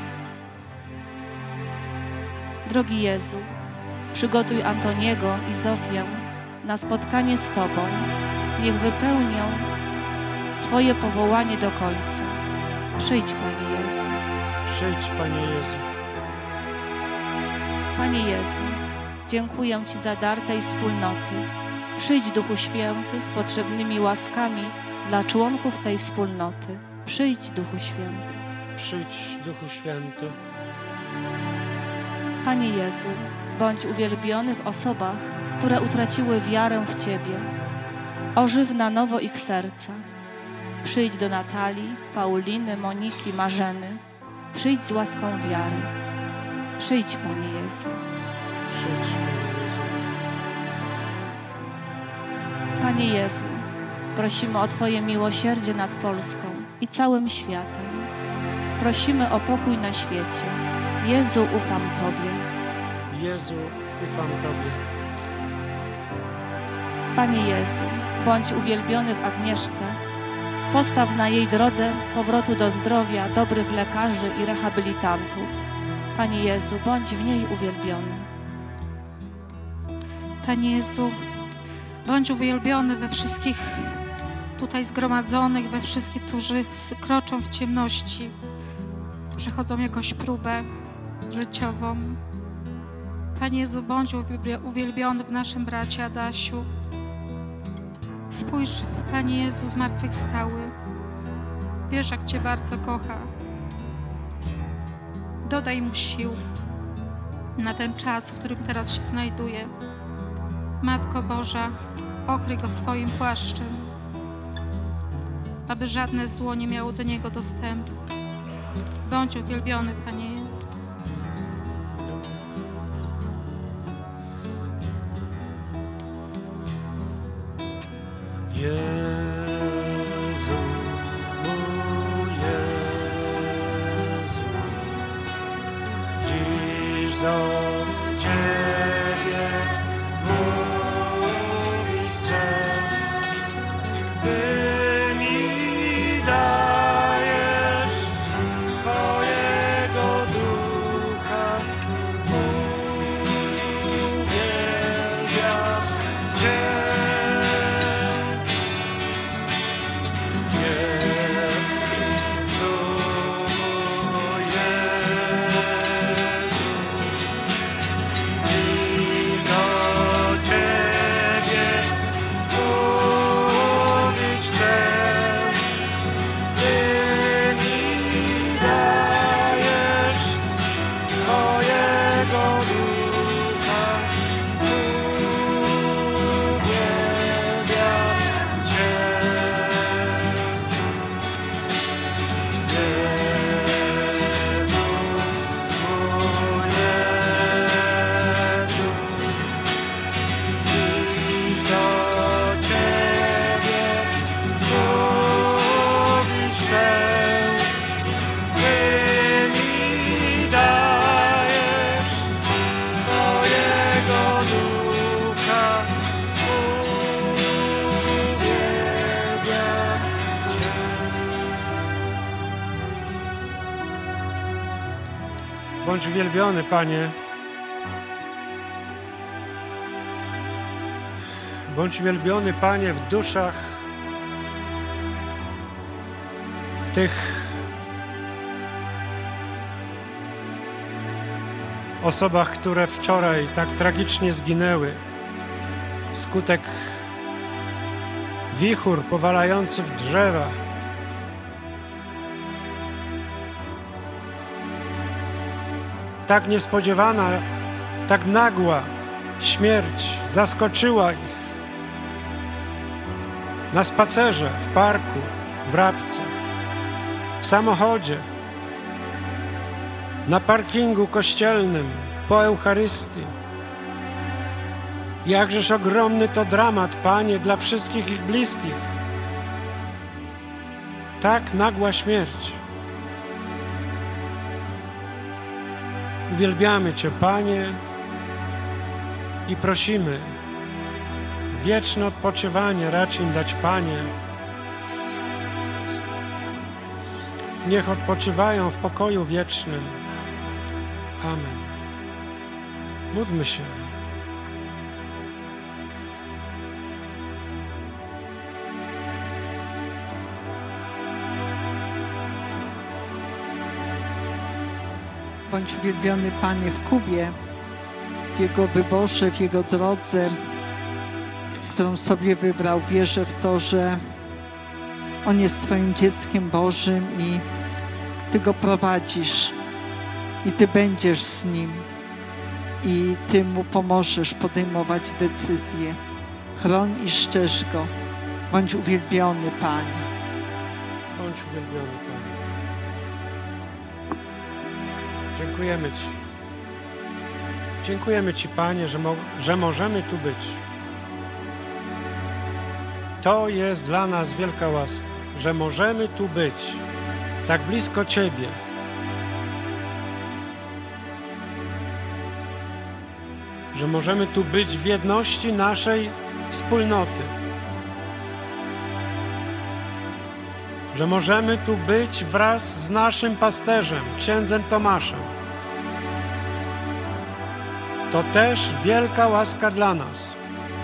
Drogi Jezu, przygotuj Antoniego i Zofię na spotkanie z Tobą. Niech wypełnią swoje powołanie do końca. Przyjdź, Panie Jezu. Przyjdź, Panie Jezu. Panie Jezu, dziękuję Ci za dar tej wspólnoty. Przyjdź, Duchu Święty, z potrzebnymi łaskami dla członków tej wspólnoty. Przyjdź, Duchu Święty. Przyjdź, Duchu Święty. Panie Jezu, bądź uwielbiony w osobach, które utraciły wiarę w Ciebie. Ożyw na nowo ich serca. Przyjdź do Natalii, Pauliny, Moniki, Marzeny. Przyjdź z łaską wiary. Przyjdź, Panie Jezu. Przyjdź, Panie Jezu. Panie Jezu, prosimy o Twoje miłosierdzie nad Polską i całym światem. Prosimy o pokój na świecie. Jezu, ufam Tobie. Jezu, ufam Tobie. Panie Jezu, bądź uwielbiony w Agnieszce. Postaw na jej drodze powrotu do zdrowia dobrych lekarzy i rehabilitantów. Panie Jezu, bądź w niej uwielbiony. Panie Jezu, bądź uwielbiony we wszystkich tutaj zgromadzonych, we wszystkich, którzy kroczą w ciemności, przechodzą jakąś próbę życiową. Panie Jezu, bądź uwielbiony w naszym bracie Adasiu. Spójrz, Panie Jezu, zmartwychwstały. Wiesz, jak Cię bardzo kocha. Dodaj mu sił na ten czas, w którym teraz się znajduje. Matko Boża, okryj go swoim płaszczem, aby żadne zło nie miało do niego dostępu. Bądź uwielbiony, Panie Jezu. Jezu, mój Jezu, dziś do Ciebie mówić chcę, Ty mi dajesz swojego ducha, uwielbiam Cię. Bądź uwielbiony, Panie. Bądź uwielbiony, Panie, w duszach tych osobach, które wczoraj tak tragicznie zginęły wskutek wichur powalających drzewa. Tak niespodziewana, tak nagła śmierć zaskoczyła ich na spacerze, w parku, w Rabce, w samochodzie, na parkingu kościelnym, po Eucharystii. Jakżeż ogromny to dramat, Panie, dla wszystkich ich bliskich. Tak nagła śmierć. Uwielbiamy Cię, Panie, i prosimy, wieczne odpoczywanie racz im dać, Panie. Niech odpoczywają w pokoju wiecznym. Amen. Módlmy się. Bądź uwielbiony, Panie, w Kubie, w Jego wyborze, w Jego drodze, którą sobie wybrał. Wierzę w to, że On jest Twoim dzieckiem Bożym i Ty Go prowadzisz i Ty będziesz z Nim i Ty Mu pomożesz podejmować decyzje. Chroń i szczerz Go. Bądź uwielbiony, Panie. Bądź uwielbiony, Panie. Dziękujemy Ci. Dziękujemy Ci, Panie, że, mo że możemy tu być. To jest dla nas wielka łaska, że możemy tu być, tak blisko Ciebie. Że możemy tu być w jedności naszej wspólnoty. Że możemy tu być wraz z naszym pasterzem, księdzem Tomaszem. To też wielka łaska dla nas.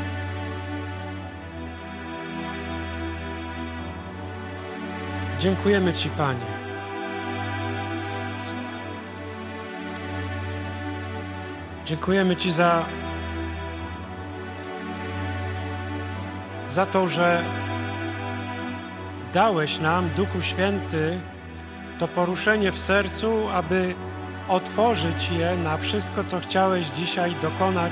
Dziękujemy Ci, Panie. Dziękujemy Ci za, za to, że dałeś nam, Duchu Święty, to poruszenie w sercu, aby otworzyć je na wszystko, co chciałeś dzisiaj dokonać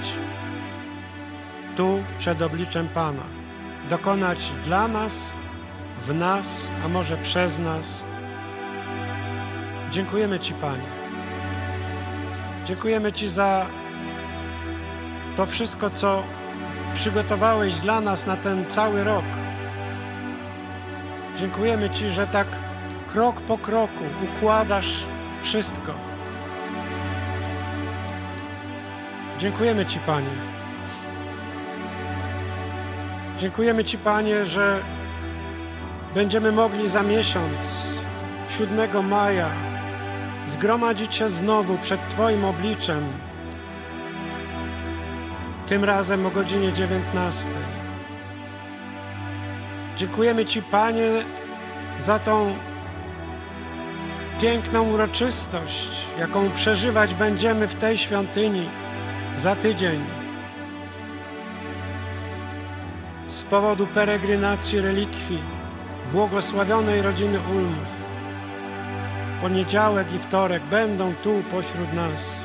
tu przed obliczem Pana. Dokonać dla nas, w nas, a może przez nas. Dziękujemy Ci, Panie. Dziękujemy Ci za to wszystko, co przygotowałeś dla nas na ten cały rok. Dziękujemy Ci, że tak krok po kroku układasz wszystko. Dziękujemy Ci, Panie. Dziękujemy Ci, Panie, że będziemy mogli za miesiąc, siódmego maja, zgromadzić się znowu przed Twoim obliczem, tym razem o godzinie dziewiętnastej. Dziękujemy Ci, Panie, za tą piękną uroczystość, jaką przeżywać będziemy w tej świątyni za tydzień z powodu peregrinacji relikwii błogosławionej rodziny Ulmów. Poniedziałek i wtorek będą tu pośród nas.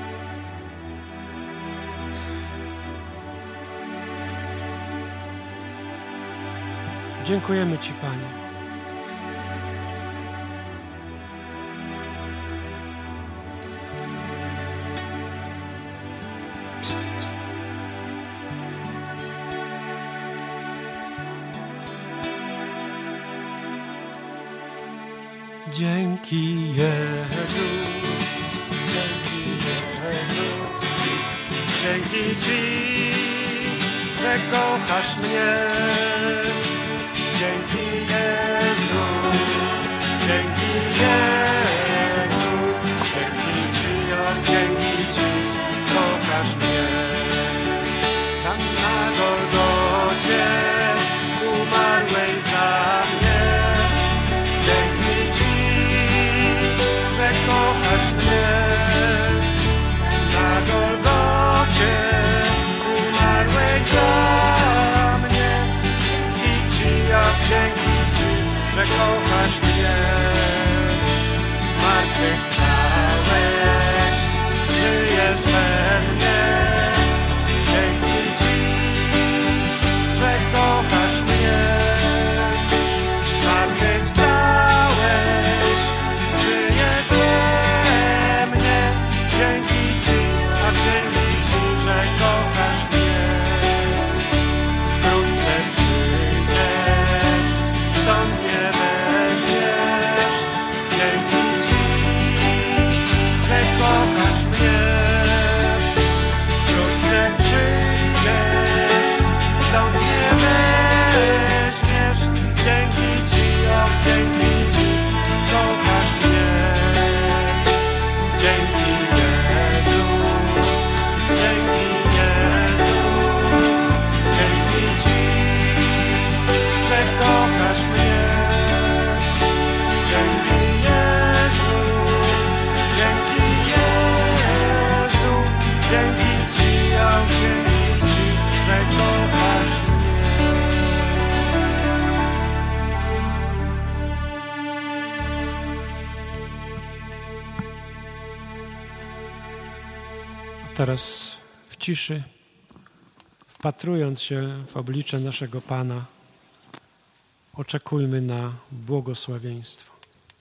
Dziękujemy Ci, Panie. Dzięki Jezu, dzięki Jezu, dzięki Ci, że kochasz mnie. Dzięki Jezu, dzięki Jezu, dzięki Ci, o dzięki Ci, kochasz mnie. Tam na Golgocie umarłeś za mnie. Dzięki Ci, że kochasz mnie. Na Golgocie umarłeś za mnie. Dzięki Ci, a dzięki Ci, że kochasz mnie. Teraz w ciszy, wpatrując się w oblicze naszego Pana, oczekujmy na błogosławieństwo.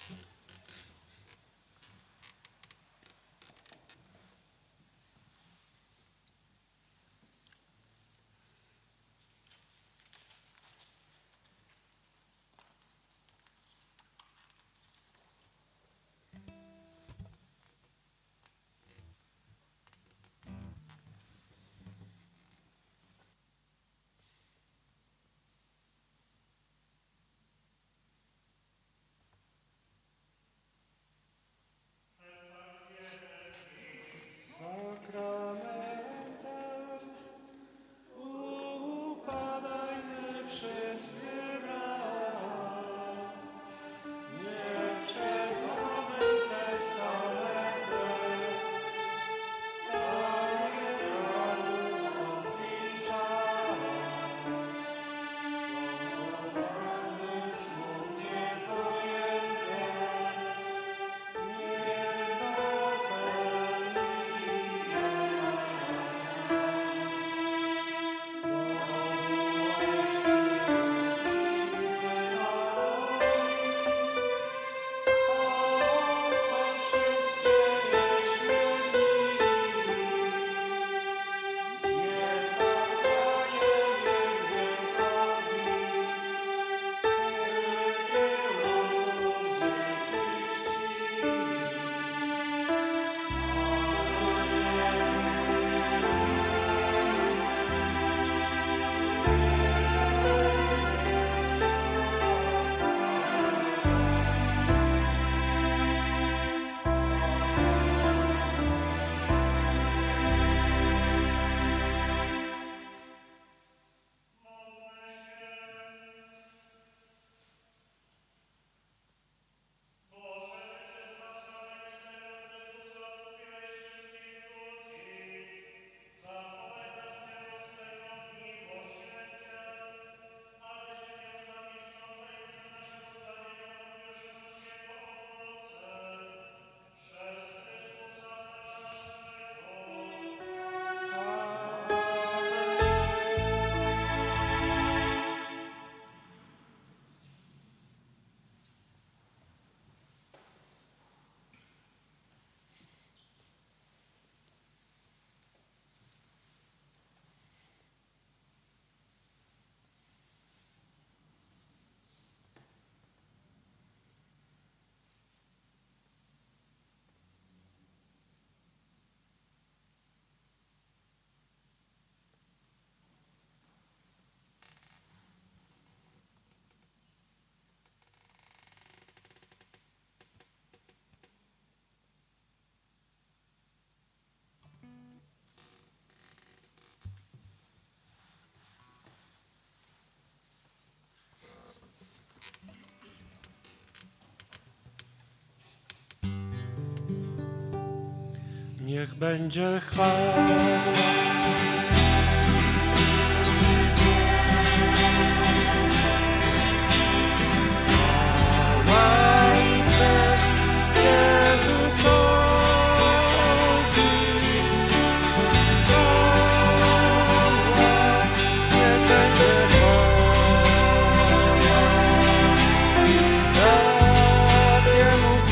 Niech będzie chwała.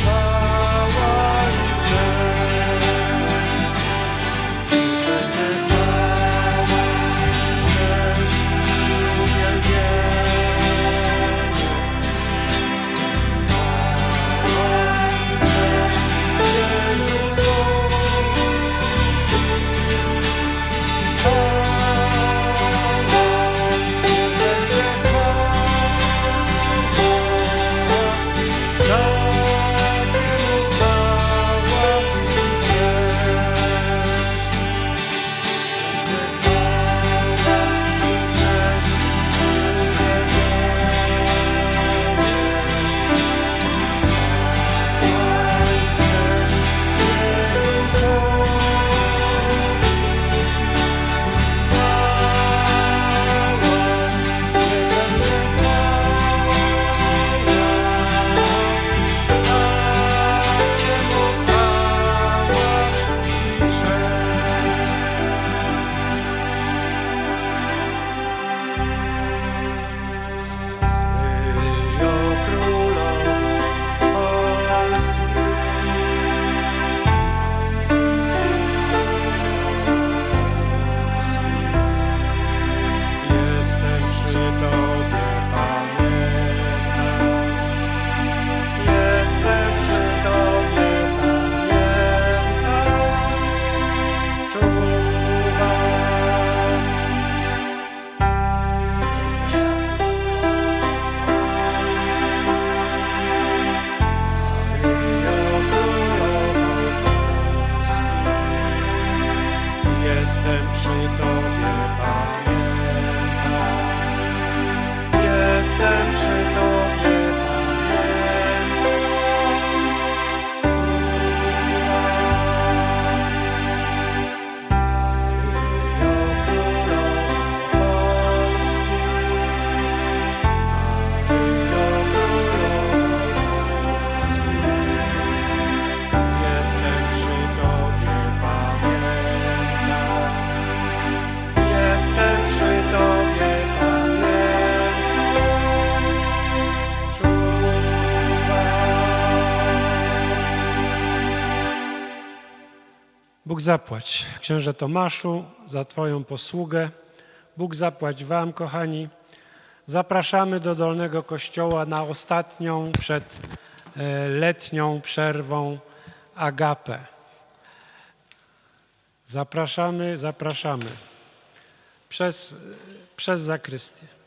Thank you. Jestem przy Tobie, pamiętam. Jestem przy Tobie, Bóg zapłać, księże Tomaszu, za Twoją posługę. Bóg zapłać Wam, kochani. Zapraszamy do Dolnego Kościoła na ostatnią przed letnią przerwą agapę. Zapraszamy, zapraszamy przez, przez zakrystię.